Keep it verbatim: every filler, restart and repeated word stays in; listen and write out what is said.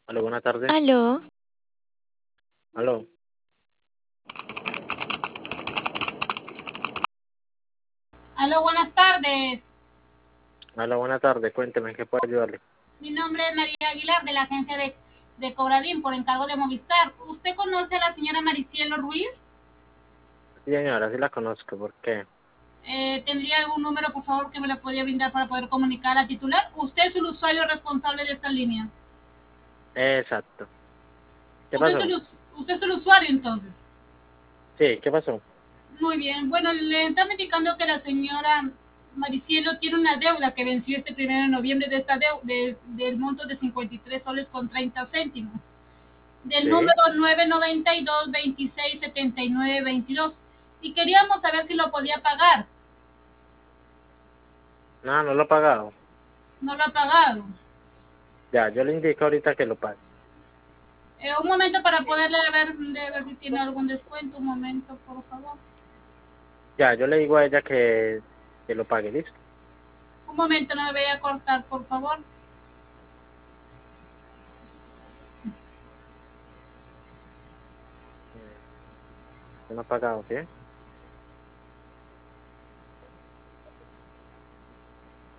Aló, buena tarde. Aló, Aló, Aló, buenas tardes. aló, buena tarde. Cuénteme, ¿en qué puedo ayudarle? Mi nombre es María Aguilar de la agencia de, de Cobradín por encargo de Movistar. ¿Usted conoce a la señora Maricielo Ruiz? Sí, señora, sí la conozco. ¿Por qué? Eh, ¿Tendría algún número, por favor, que me lo podría brindar para poder comunicar al titular? Usted es el usuario responsable de esta línea. Exacto. ¿Qué Usted es el, pasó? us- usted es el usuario, entonces. Sí, ¿qué pasó? Muy bien. Bueno, le están indicando que la señora Maricielo tiene una deuda que venció este primero de noviembre de esta deu- de- del monto de cincuenta y tres soles con treinta céntimos. Del Sí. número nueve noventa y dos veintiséis setenta y nueve veintidós y queríamos saber si lo podía pagar. No, no lo he pagado. No lo ha pagado. Ya, yo le indico ahorita que lo pague. Eh, un momento para poderle ver, de ver si tiene algún descuento. Un momento, por favor. Ya, yo le digo a ella que, que lo pague, ¿listo? Un momento, no me voy a cortar, por favor. Eh, No ha pagado, ¿sí?